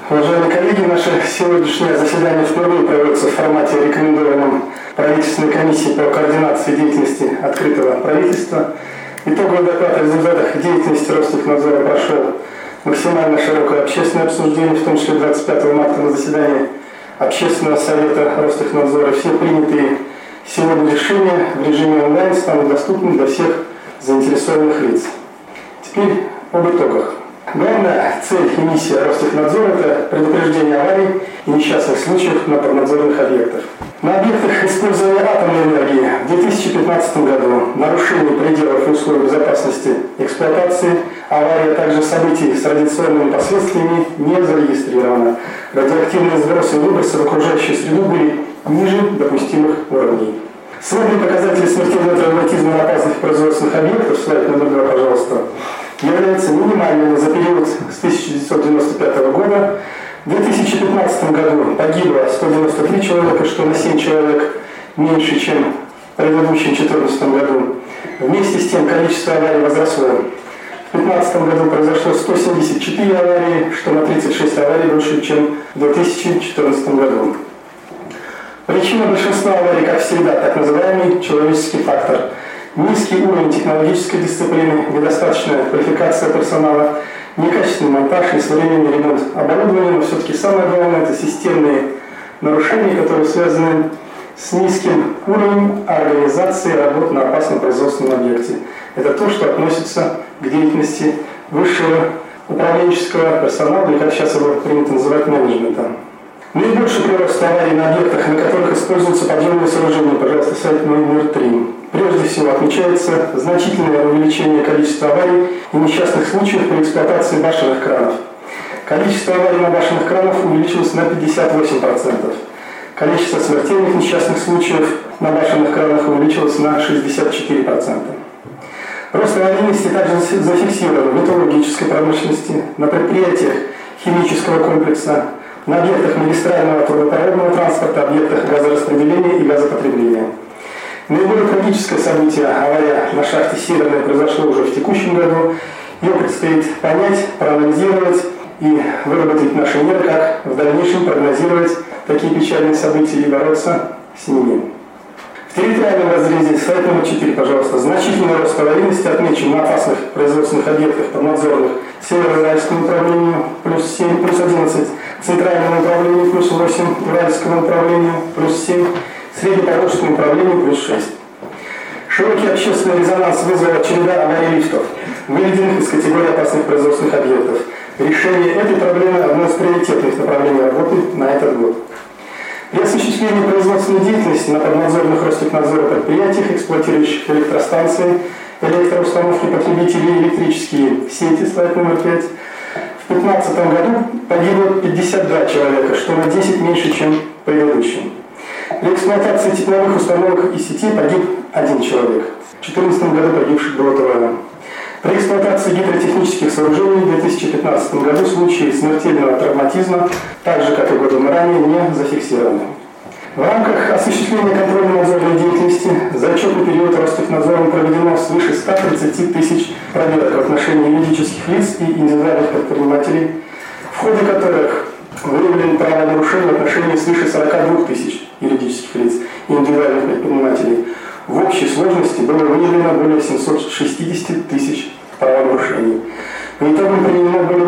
Уважаемые коллеги, наше сегодняшнее заседание впервые проводится в формате, рекомендованном правительственной комиссией по координации деятельности открытого правительства. Итоговый доклад о результатах деятельности Ростехнадзора прошел максимально широкое общественное обсуждение, в том числе 25 марта на заседании Общественного совета Ростехнадзора. Все принятые сегодня решения в режиме онлайн станут доступны для всех заинтересованных лиц. Теперь об итогах. Главная цель и миссия Ростехнадзора – это предупреждение аварий и несчастных случаев на поднадзорных объектах. На объектах использования атомной энергии в 2015 году нарушение пределов и условий безопасности эксплуатации, аварии, а также событий с радиационными последствиями не зарегистрировано. Радиоактивные сбросы и выбросы в окружающую среду были ниже допустимых уровней. Средние показатели смертельного травматизма на опасных производственных объектах, слайд номер 2, пожалуйста, являются минимальными за период с 1995 года. В 2015 году погибло 193 человека, что на 7 человек меньше, чем в предыдущем 2014 году. Вместе с тем количество аварий возросло. В 2015 году произошло 174 аварии, что на 36 аварий больше, чем в 2014 году. Причина большинства аварий, как всегда, так называемый человеческий фактор. Низкий уровень технологической дисциплины, недостаточная квалификация персонала, некачественный монтаж, несвоевременный ремонт оборудования, но все-таки самое главное – это системные нарушения, которые связаны с низким уровнем организации работ на опасном производственном объекте. Это то, что относится к деятельности высшего управленческого персонала, или как сейчас его принято называть, менеджмента. Наибольший прирост аварий на объектах, на которых используются подъемные сооружения, пожалуйста, слайд номер 3. Прежде всего отмечается значительное увеличение количества аварий и несчастных случаев при эксплуатации башенных кранов. Количество аварий на башенных кранах увеличилось на 58%. Количество смертельных несчастных случаев на башенных кранах увеличилось на 64%. Рост аварийности также зафиксирован в металлургической промышленности, на предприятиях химического комплекса, на объектах магистрального трубопроводного транспорта, объектах газораспределения и газопотребления. Наиболее трагическое событие, авария на шахте «Северная», произошло уже в текущем году. Ее предстоит понять, проанализировать и выработать наши меры, как в дальнейшем прогнозировать такие печальные события и бороться с ними. В территориальном разрезе, слайд номер 4, пожалуйста, значительный рост аварийности отмечен на опасных производственных объектах поднадзорных Северо-Уральскому управлению плюс 7, плюс 11, Центральному управлению плюс 8, Уральскому управлению плюс 7, Среднепорожскому управлению плюс 6. Широкий общественный резонанс вызвала череда аварий лифтов, выведенных из категории опасных производственных объектов. Решение этой проблемы – одно из приоритетных направлений работы на этот год. При осуществлении производственной деятельности на поднадзорных Ростехнадзора предприятиях, эксплуатирующих электростанции, электроустановки потребителей, электрические сети, слайд номер 5, в 2015 году погибло 52 человека, что на 10 меньше, чем в предыдущем. При эксплуатации тепловых установок и сетей погиб 1 человек. В 2014 году погибших было трое. При эксплуатации гидротехнических сооружений в 2015 году случаи смертельного травматизма, так же как и годом ранее, не зафиксированы. В рамках осуществления контрольно-надзорной деятельности за отчетный период Ростехнадзором проведено свыше 130 тысяч проверок в отношении юридических лиц и индивидуальных предпринимателей, в ходе которых выявлено правонарушения в отношении свыше 42 тысяч юридических лиц и индивидуальных предпринимателей. В общей сложности было выявлено более 760 тысяч правонарушений. По итогам применено более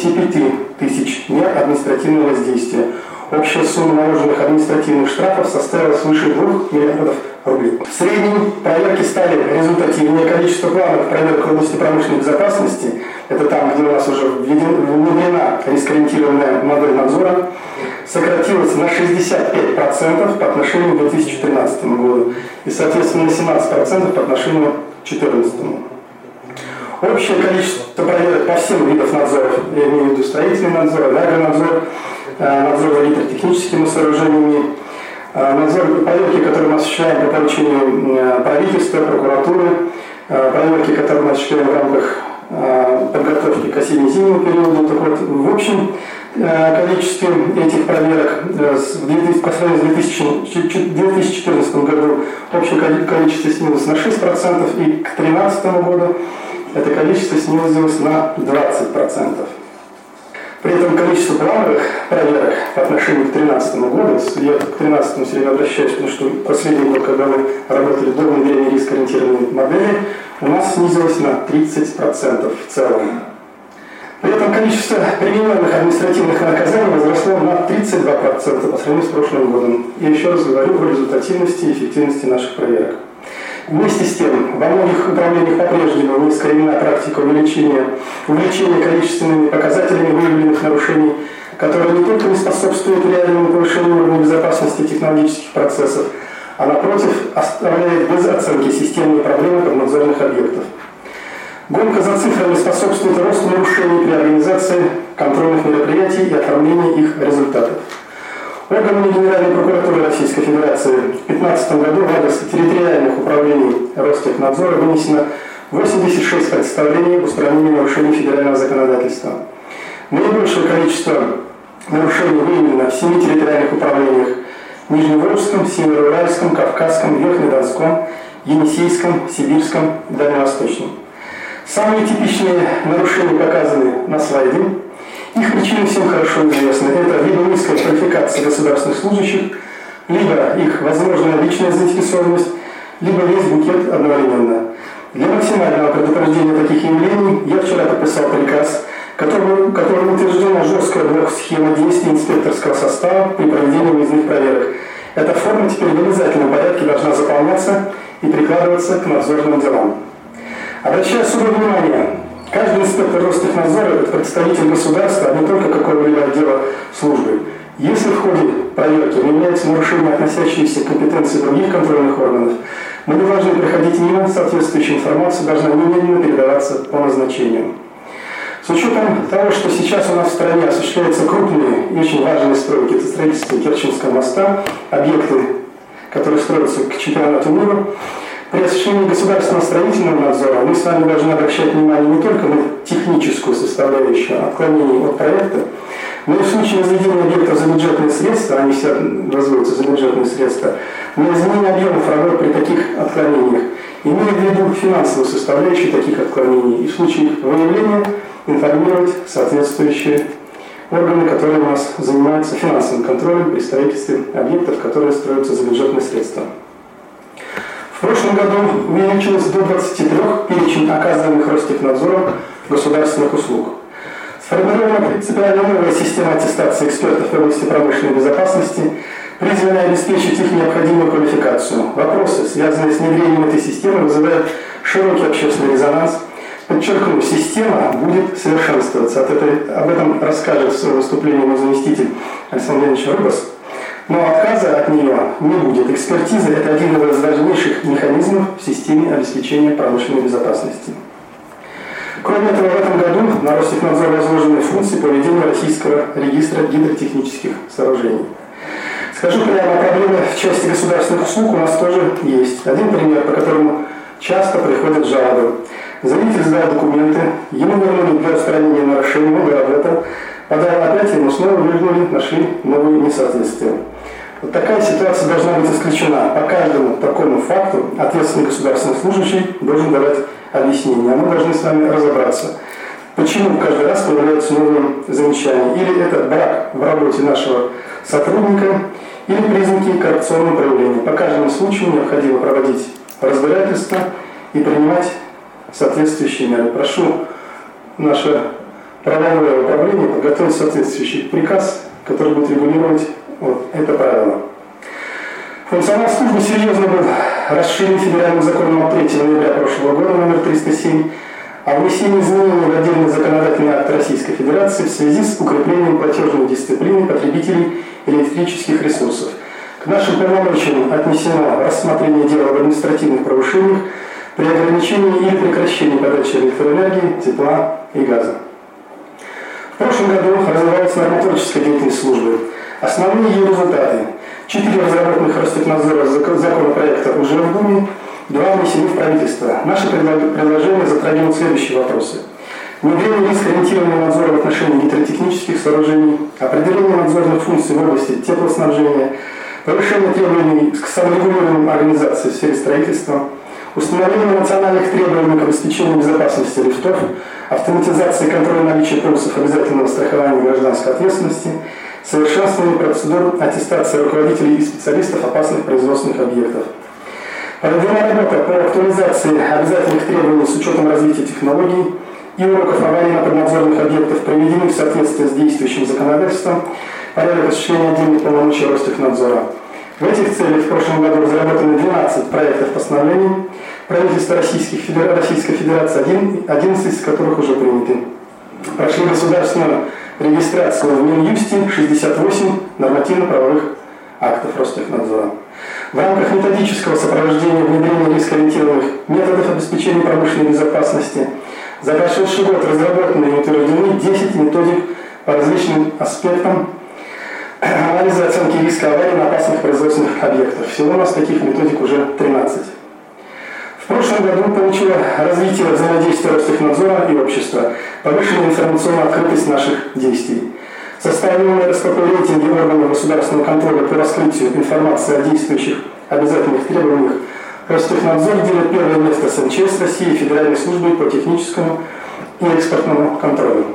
85 тысяч мер административного воздействия. Общая сумма наложенных административных штрафов составила свыше 2 миллиардов рублей. В среднем проверки стали результативнее. Количество планов проверок в области промышленной безопасности, это там, где у нас уже внедрена рискоориентированная модель надзора, сократилось на 65% по отношению к 2013 году и, соответственно, на 17% по отношению к 2014. Общее количество проверок по всем видам надзоров, я имею в виду строительный надзор, энергонадзор, надзор за гидротехническими сооружениями, надзор проверки, которые мы осуществляем по поручению правительства, прокуратуры, проверки, которые мы осуществляем в рамках подготовки к осенне-зимнему периоду. Так вот, в общем количестве этих проверок по сравнению с 2014 году общее количество снизилось на 6%, и к 2013 году это количество снизилось на 20%. При этом количество плановых проверок по отношению к 2013 году, я к 2013 все время обращаюсь, потому что последний год, когда мы работали до внедрения риск-ориентированной модели, у нас снизилось на 30% в целом. При этом количество примененных административных наказаний возросло на 32% по сравнению с прошлым годом. И еще раз говорю о результативности и эффективности наших проверок. Вместе с тем, во многих управлениях по-прежнему не искоренена практика увеличения количественными показателями выявленных нарушений, которые не только не способствуют реальному повышению уровня безопасности технологических процессов, а напротив оставляет без оценки системные проблемы поднадзорных объектов. Гонка за цифрами способствует росту нарушений при организации контрольных мероприятий и оформлении их результатов. Органами Генеральной прокуратуры Российской Федерации в 2015 году в адрес территориальных управлений Ростехнадзора вынесено 86 представлений об устранении нарушений федерального законодательства. Наибольшее количество нарушений выявлено в 7 территориальных управлениях: Нижневолжском, Североуральском, Кавказском, Верхнедонском, Енисейском, Сибирском и Дальневосточном. Самые типичные нарушения показаны на слайде. Их причины всем хорошо известны. Это либо низкая квалификация государственных служащих, либо их возможная личная заинтересованность, либо весь букет одновременно. Для максимального предупреждения таких явлений я вчера подписал приказ, которым утверждена жесткая блок-схема действий инспекторского состава при проведении выездных проверок. Эта форма теперь в обязательном порядке должна заполняться и прикладываться к надзорным делам. Обращаю особое внимание, каждый инспектор Ростехнадзора – это представитель государства, а не только какого-либо отдела службы. Если в ходе проверки выявляются нарушения, относящиеся к компетенции других контрольных органов, мы не должны проходить мимо, соответствующая информация должна немедленно передаваться по назначению. С учетом того, что сейчас у нас в стране осуществляются крупные и очень важные стройки, это строительство Керченского моста, объекты, которые строятся к чемпионату мира, при осуществлении государственного строительного надзора мы с вами должны обращать внимание не только на техническую составляющую отклонений от проекта, но и в случае возведения объектов за бюджетные средства, они все возводятся за бюджетные средства, на изменение объемов работ при таких отклонениях, имея в виду финансовую составляющую таких отклонений, и в случае их выявления информировать соответствующие органы, которые у нас занимаются финансовым контролем при строительстве объектов, которые строятся за бюджетные средства. В прошлом году увеличилось до 23 перечень оказываемых Ростехнадзором государственных услуг. Сформирована принципиально новая система аттестации экспертов в области промышленной безопасности, призванная обеспечить их необходимую квалификацию. Вопросы, связанные с внедрением этой системы, вызывают широкий общественный резонанс. Подчеркну, система будет совершенствоваться. Об этом расскажет в своем выступлении мой заместитель Александр Леонидович Рыбас. Но отказа от нее не будет. Экспертиза – это один из важнейших механизмов в системе обеспечения промышленной безопасности. Кроме этого, в этом году на Ростехнадзор возложены функции по ведению российского регистра гидротехнических сооружений. Скажу прямо, проблемы в части государственных услуг у нас тоже есть. Один пример, по которому часто приходят жалобы. Заявитель сдал документы, ему вернули для устранения нарушений, он доработал, подал опять, ему снова вернули, нашли новые несоответствия. Вот такая ситуация должна быть исключена. По каждому такому факту ответственный государственный служащий должен давать объяснение. А мы должны с вами разобраться, почему каждый раз появляются новые замечания. Или это брак в работе нашего сотрудника, или признаки коррупционного проявления. По каждому случаю необходимо проводить разбирательство и принимать соответствующие меры. Прошу наше правовое управление подготовить соответствующий приказ, который будет регулировать вот это правило. Функционал службы серьезно был расширен федеральным законом от 3 ноября прошлого года номер 307 о внесении изменений в отдельный законодательный акт Российской Федерации в связи с укреплением платежной дисциплины потребителей электрических ресурсов. К нашим полномочиям отнесено рассмотрение дела об административных правонарушениях при ограничении или прекращении подачи электроэнергии, тепла и газа. В прошлом году развивалась нормотворческая деятельность службы. Основные ее результаты. 4 разработанных Ростехнадзора законопроекта уже в Думе, 2 внесены в правительство. Наши предложения затрагивают следующие вопросы. Внедрение рискоориентированного надзора в отношении гидротехнических сооружений, определение надзорных функций в области теплоснабжения, повышение требований к саморегулированным организациям в сфере строительства, установление национальных требований к обеспечению безопасности лифтов, автоматизации контроля наличия полисов обязательного страхования гражданской ответственности, совершенствование процедур аттестации руководителей и специалистов опасных производственных объектов. Проведена работа по актуализации обязательных требований с учетом развития технологий и уроков аварий на поднадзорных объектах, приведены в соответствие с действующим законодательством порядок осуществления отдельных полномочий Ростехнадзора. В этих целях в прошлом году разработаны 12 проектов постановлений правительства Российской Федерации, 11 из которых уже приняты. Прошли государственную регистрацию в Минюсте 68 нормативно-правовых актов Ростехнадзора. В рамках методического сопровождения внедрения рискоориентированных методов обеспечения промышленной безопасности за прошедший год разработаны и утверждены 10 методик по различным аспектам анализа оценки риска аварий на опасных производственных объектах. Всего у нас таких методик уже 13. В прошлом году получило развитие взаимодействия Ростехнадзора и общества, повышенная информационная открытость наших действий. Составленные РСПП рейтинги органов государственного контроля по раскрытию информации о действующих обязательных требованиях Ростехнадзор делит первое место с МЧС России и Федеральной службой по техническому и экспортному контролю.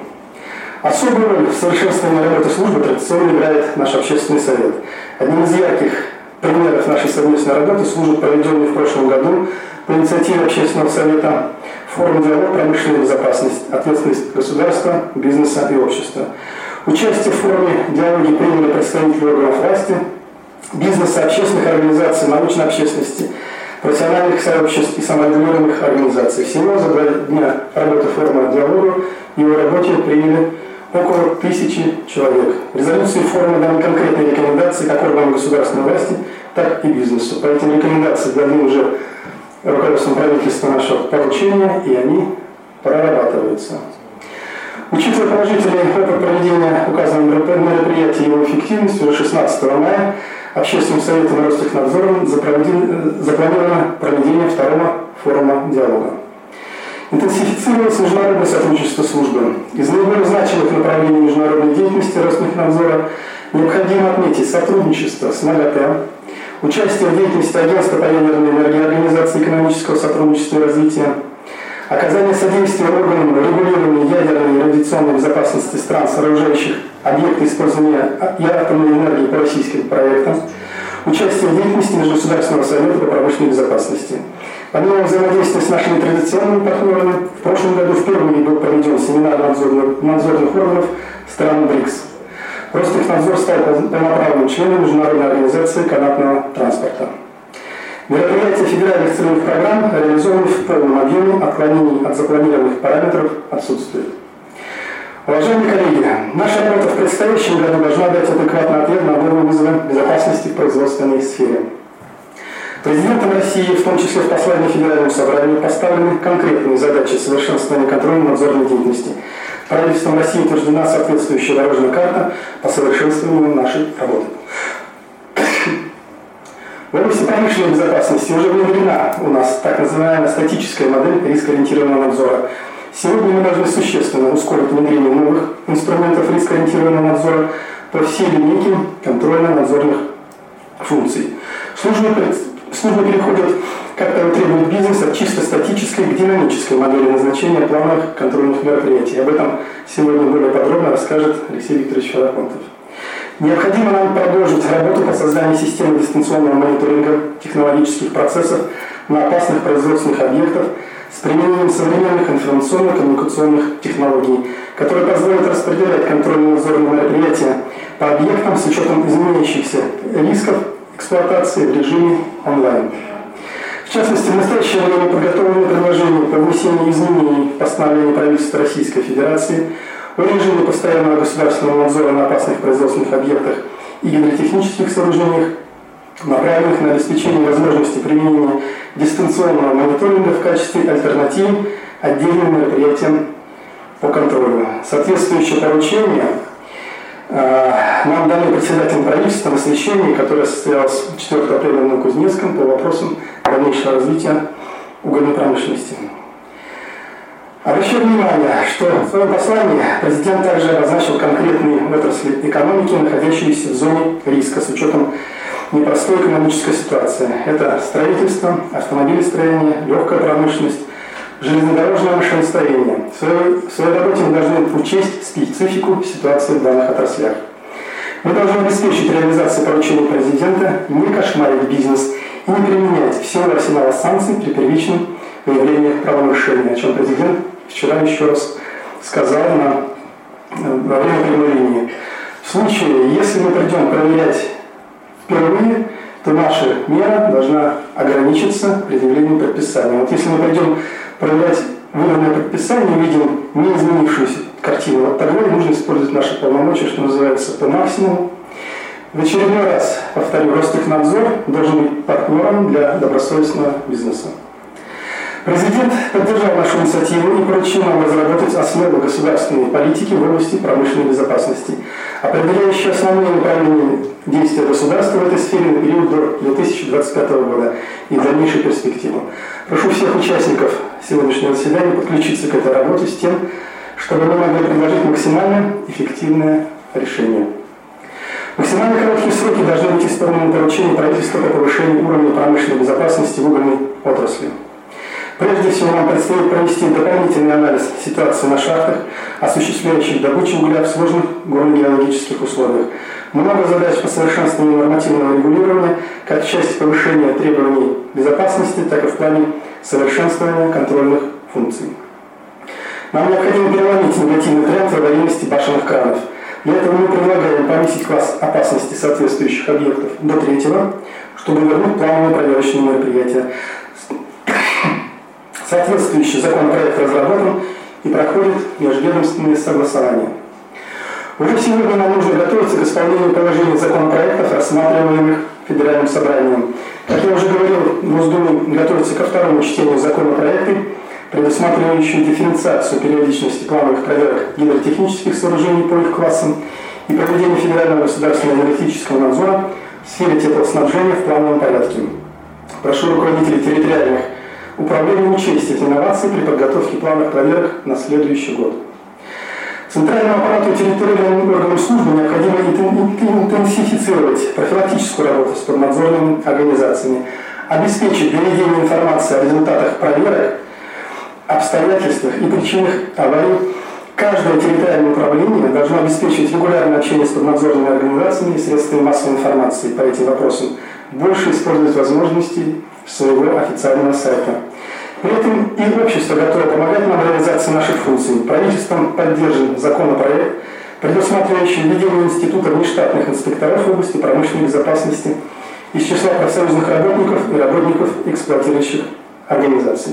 Особую роль в совершенствовании работы службы традиционно играет наш общественный совет. Одним из ярких примеров нашей совместной работы служит проведенный в прошлом году по инициативе общественного совета форум «Диалог. Промышленная безопасность. Ответственность государства, бизнеса и общества». Участие в форуме «Диалоги» приняли представители органов власти, бизнеса, общественных организаций, научной общественности, профессиональных сообществ и саморегулируемых организаций. Всего за 2 дня работы форума «Диалога» и его работе приняли около 1000 человек. В резолюции форума даны конкретные рекомендации как органам государственной власти, так и бизнесу. По этим рекомендациям даны уже руководством правительства нашего поручения, и они прорабатываются. Учитывая положительный опыт проведения указанного мероприятия и его эффективность, уже 16 мая Общественным советом Ростехнадзором запланировано проведение 2-го форума «Диалога». Интенсифицировалось международное сотрудничество службы. Из наиболее значимых направлений международной деятельности Ростехнадзора необходимо отметить сотрудничество с МАГАТЭ, участие в деятельности Агентства по ядерной энергии, Организации экономического сотрудничества и развития, оказание содействия органам регулирования ядерной и радиационной безопасности стран, сооружающих объекты использования атомной энергии по российским проектам, участие в деятельности Межгосударственного совета по промышленной безопасности. Помимо взаимодействия с нашими традиционными партнерами, в прошлом году впервые был проведен семинар надзорных органов стран БРИКС. Ростехнадзор стал полноправным членом Международной организации канатного транспорта. Мероприятия федеральных целевых программ реализованы в полном объеме, отклонений от запланированных параметров отсутствует. Уважаемые коллеги, наша работа в предстоящем году должна дать адекватный ответ на новые вызовы безопасности в производственной сфере. Президентом России, в том числе в послании Федеральному собранию, поставлены конкретные задачи совершенствования контрольно-надзорной деятельности. Правительством России утверждена соответствующая дорожная карта по совершенствованию нашей работы. В области промышленной безопасности уже внедрена у нас так называемая статическая модель рискоориентированного надзора. Сегодня мы должны существенно ускорить внедрение новых инструментов рискоориентированного надзора по всей линейке контрольно-надзорных функций. Службы переходят, как того требует бизнес, от чисто статической к динамической модели назначения плановых контрольных мероприятий. Об этом сегодня более подробно расскажет Алексей Викторович Федорконтов. Необходимо нам продолжить работу по созданию системы дистанционного мониторинга технологических процессов на опасных производственных объектах с применением современных информационно-коммуникационных технологий, которые позволят распределять контрольно-надзорные мероприятия по объектам с учетом изменяющихся рисков эксплуатации в режиме онлайн. В частности, в настоящее время подготовлены предложения по внесению изменений в постановление правительства Российской Федерации о режиме постоянного государственного надзора на опасных производственных объектах и гидротехнических сооружениях, направленных на обеспечение возможности применения дистанционного мониторинга в качестве альтернативы отдельным мероприятиям по контролю. Соответствующее поручение нам дали председателем правительства на совещании, которое состоялось 4 апреля в Новокузнецком по вопросам дальнейшего развития угольной промышленности. Обращаю внимание, что в своем послании президент также обозначил конкретные отрасли экономики, находящиеся в зоне риска с учетом непростой экономической ситуации. Это строительство, автомобилестроение, легкая промышленность, железнодорожного машиностроения. В своей работе мы должны учесть специфику ситуации в данных отраслях. Мы должны обеспечить реализацию поручений президента, не кошмарить бизнес и не применять всего арсенала санкций при первичном выявлении правонарушения, о чем президент вчера еще раз сказал во время прямой линии. В случае, если мы придем проверять впервые, то наша мера должна ограничиться предъявлением предписания. Вот если мы пойдем проверять выданное предписание, увидим неизменившуюся картину, вот тогда и нужно использовать наши полномочия, что называется, по максимуму. В очередной раз, повторю, Ростехнадзор должен быть партнером для добросовестного бизнеса. Президент поддержал нашу инициативу и поручил нам разработать основы государственной политики в области промышленной безопасности, определяющие основные направления действия государства в этой сфере на период до 2025 года и дальнейшую перспективу. Прошу всех участников сегодняшнего заседания подключиться к этой работе с тем, чтобы мы могли предложить максимально эффективное решение. Максимально короткие сроки должны быть исполнены поручения правительства по повышению уровня промышленной безопасности в угольной отрасли. Прежде всего, нам предстоит провести дополнительный анализ ситуации на шахтах, осуществляющих добычу угля в сложных горно-геологических условиях. Много задач по совершенствованию нормативного регулирования, как в части повышения требований безопасности, так и в плане совершенствования контрольных функций. Нам необходимо переломить негативный тренд в аварийности башенных кранов. Для этого мы предлагаем повысить класс опасности соответствующих объектов до 3-го, чтобы вернуть плановые проверочные мероприятия. Соответствующий законопроект разработан и проходит межведомственные согласования. Уже сегодня нам нужно готовиться к исполнению положений законопроектов, рассматриваемых Федеральным собранием. Как я уже говорил, Госдуме готовится ко второму чтению законопроекта, предусматривающие дифференциацию периодичности плановых проверок гидротехнических сооружений по их классам и проведение Федерального государственного энергетического надзора в сфере теплоснабжения в плановом порядке. Прошу руководителей территориальных управление учесть эти инновации при подготовке плановых проверок на следующий год. Центральному аппарату и территориальным органам службы необходимо интенсифицировать профилактическую работу с поднадзорными организациями, обеспечить доведение информации о результатах проверок, обстоятельствах и причинах аварий. Каждое территориальное управление должно обеспечить регулярное общение с поднадзорными организациями и средствами массовой информации по этим вопросам, больше использовать возможности своего официального сайта. При этом и общество готово помогать нам в реализации наших функций. Правительством поддержан законопроект, предусматривающий введение института внештатных инспекторов в области промышленной безопасности из числа профсоюзных работников и работников эксплуатирующих организаций.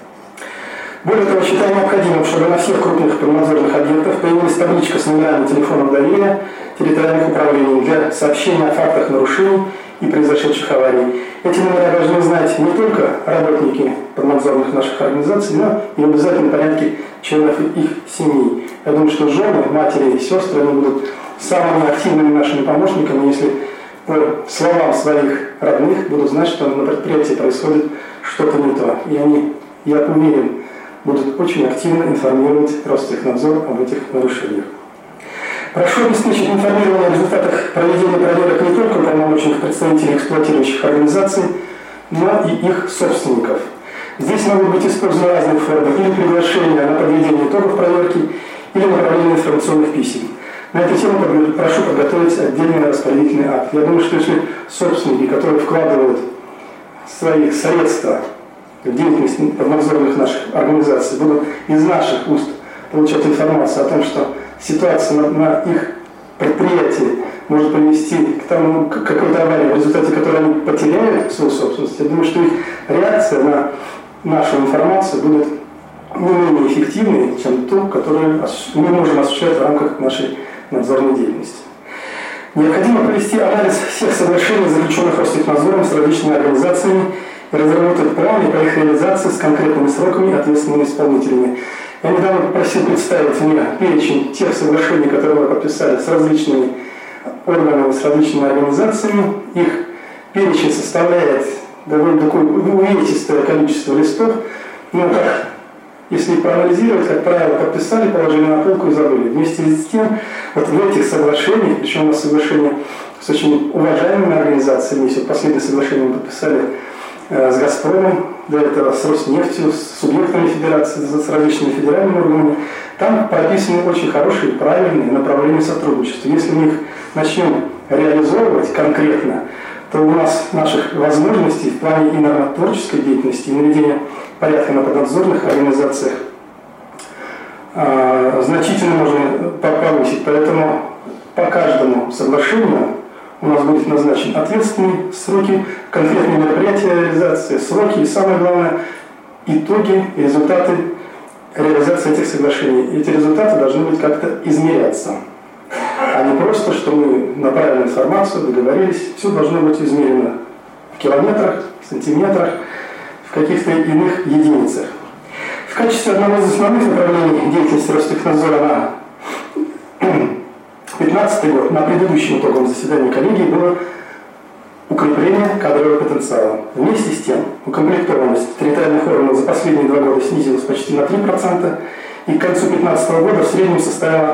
Более того, считаю необходимым, чтобы на всех крупных поднадзорных объектах появилась табличка с номерами телефонов доверия территориальных управлений для сообщения о фактах нарушений и произошедших аварий. Эти номера должны знать не только работники поднадзорных наших организаций, но и в обязательном порядке членов их семей. Я думаю, что жены, матери и сестры они будут самыми активными нашими помощниками, если по словам своих родных будут знать, что на предприятии происходит что-то не то. И они, я уверен, будут очень активно информировать Ростехнадзор об этих нарушениях. Прошу обеспечить информирование о результатах проведения проверок не только уполномоченных представителей эксплуатирующих организаций, но и их собственников. Здесь могут быть использованы разные формы или приглашения на подведение итогов проверки, или направление информационных писем. На эту тему прошу подготовить отдельный распорядительный акт. Я думаю, что если собственники, которые вкладывают свои средства в деятельность поднадзорных наших организаций, будут из наших уст получать информацию о том, что ситуация на их предприятии может привести к тому, к какой-то аварии, в результате которой они потеряют свою собственность. Я думаю, что их реакция на нашу информацию будет не менее эффективной, чем ту, которую мы можем осуществлять в рамках нашей надзорной деятельности. Необходимо провести анализ всех соглашений, заключенных Ростехнадзором с различными организациями, и разработать планы по их реализации с конкретными сроками и ответственными исполнителями. Я недавно попросил представить мне перечень тех соглашений, которые мы подписали с различными органами, с различными организациями. Их перечень составляет довольно такое увесистое количество листов. Но как, если их проанализировать, как правило, подписали, положили на полку и забыли. Вместе с тем, вот в этих соглашениях, причем у нас соглашения с очень уважаемыми организациями, если последнее соглашение мы подписали с «Газпромом», до этого с «Роснефтью», с субъектами федерации, с различными федеральными органами. Там прописаны очень хорошие, правильные направления сотрудничества. Если мы их начнем реализовывать конкретно, то у нас наших возможностей в плане и нормотворческой деятельности, и наведения порядка на поднадзорных организациях значительно можно повысить. Поэтому по каждому соглашению у нас будет назначен ответственный, сроки, конкретные мероприятия реализации, сроки и, самое главное, итоги и результаты реализации этих соглашений. Эти результаты должны быть как-то измеряться, а не просто, что мы направили информацию, договорились. Все должно быть измерено в километрах, сантиметрах, в каких-то иных единицах. В качестве одного из основных направлений деятельности Ростехнадзора на 2015 год, на предыдущем итоговом заседании коллегии, было укрепление кадрового потенциала. Вместе с тем, укомплектованность территориальных органов за последние 2 года снизилась почти на 3%, и к концу 2015 года в среднем составила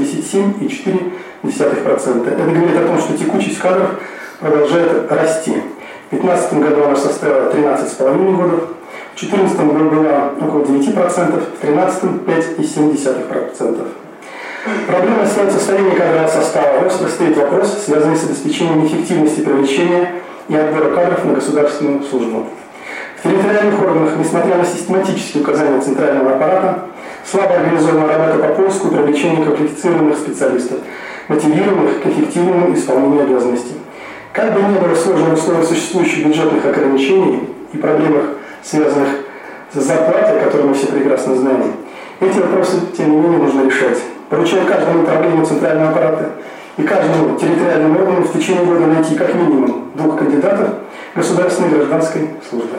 87,4%. Это говорит о том, что текучесть кадров продолжает расти. В 2015 году она составила 13,5 годов, в 2014 году была около 9%, в 2013 – 5,7%. Проблемой остается состояние кадрового состава. Остро стоит вопрос, связанный с обеспечением эффективности привлечения и отбора кадров на государственную службу. В территориальных органах, несмотря на систематические указания центрального аппарата, слабо организована работа по поиску и привлечению квалифицированных специалистов, мотивированных к эффективному исполнению обязанностей. Как бы ни было сложных условий существующих бюджетных ограничений и проблемах, связанных с зарплатой, которые мы все прекрасно знаем, эти вопросы, тем не менее, нужно решать. Поручаю каждому управлению центрального аппарата и каждому территориальному органу в течение года найти как минимум 2 кандидатов государственной гражданской службы.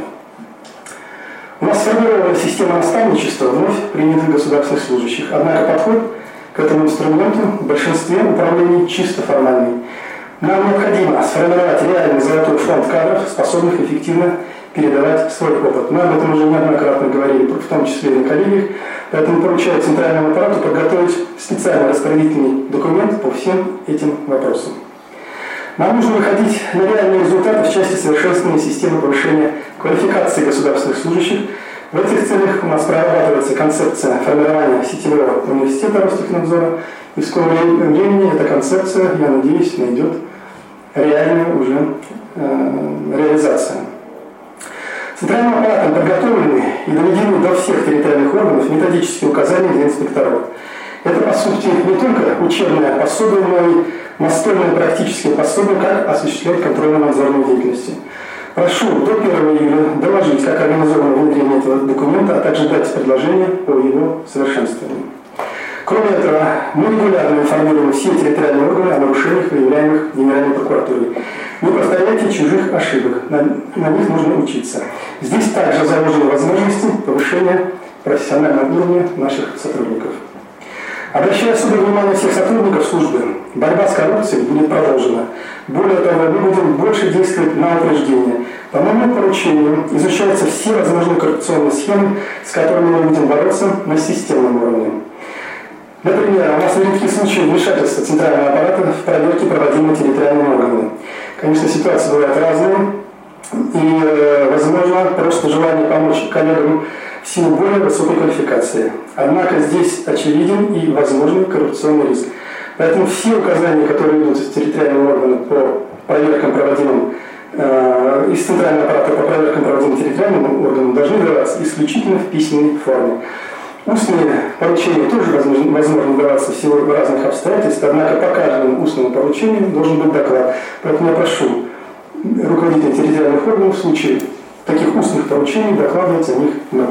У нас сформирована система наставничества вновь принятых государственных служащих. Однако подход к этому инструменту в большинстве управлений чисто формальный. Нам необходимо сформировать реальный золотой фонд кадров, способных эффективно передавать свой опыт. Мы об этом уже неоднократно говорили, в том числе и на коллегиях. Поэтому поручаю центральному аппарату подготовить специальный распорядительный документ по всем этим вопросам. Нам нужно выходить на реальные результаты в части совершенствования системы повышения квалификации государственных служащих. В этих целях у нас прорабатывается концепция формирования сетевого университета Ростехнадзора. И в скором времени эта концепция, я надеюсь, найдет реальную уже реализацию. Центральным аппаратом подготовлены и доведены до всех территориальных органов методические указания для инспекторов. Это, по сути, не только учебное пособие, но и настольное практическое пособие, как осуществлять контрольно-надзорную деятельность. Прошу до 1 июля доложить, как организовано внедрение этого документа, а также дать предложение по его совершенствованию. Кроме этого, мы регулярно информируем все территориальные органы о нарушениях, выявляемых Генеральной прокуратурой. Не повторяйте чужих ошибок, на них нужно учиться. Здесь также заложены возможности повышения профессионального уровня наших сотрудников. Обращая особое внимание всех сотрудников службы, борьба с коррупцией будет продолжена. Более того, мы будем больше действовать на упреждение. По моему поручению изучаются все возможные коррупционные схемы, с которыми мы будем бороться на системном уровне. Например, у нас редкие случаи вмешательства центрального аппарата в проверки, проводимые территориальными органами. Конечно, ситуации бывают разные, и, возможно, просто желание помочь коллегам в силу более высокой квалификации. Однако здесь очевиден и возможный коррупционный риск. Поэтому все указания, которые идут из территориального органа по проверкам, проводимым из центрального аппарата по проверкам, проводимым территориальным органам, должны даваться исключительно в письменной форме. Устные поручения тоже возможно даваться в силу разных обстоятельств, однако по каждому устному поручению должен быть доклад. Поэтому я прошу руководителей территориальных органов в случае таких устных поручений докладывать о них мне.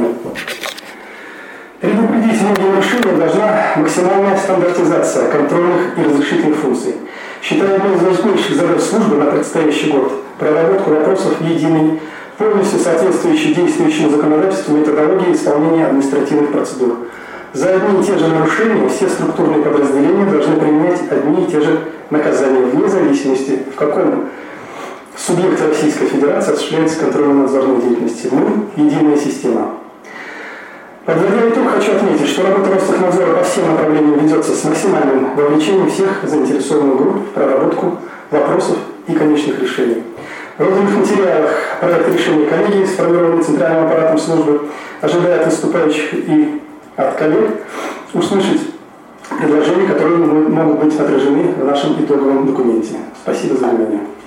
Предупредить многие нарушения должна максимальная стандартизация контрольных и разрешительных функций. Считаю одной из важнейших задач службы на предстоящий год проработку вопросов единой, полностью соответствующей действующему законодательству методологии исполнения административных процедур. За одни и те же нарушения все структурные подразделения должны применять одни и те же наказания, вне зависимости, в каком субъекте Российской Федерации осуществляется контрольно-надзорная деятельность. Мы – единая система. Подводя итог, хочу отметить, что работа Ростехнадзора по всем направлениям ведется с максимальным вовлечением всех заинтересованных групп в проработку вопросов и конечных решений. В розовых материалах проект решения коллегии, сформированный Центральным аппаратом службы, ожидает выступающих и от коллег услышать предложения, которые могут быть отражены в нашем итоговом документе. Спасибо за внимание.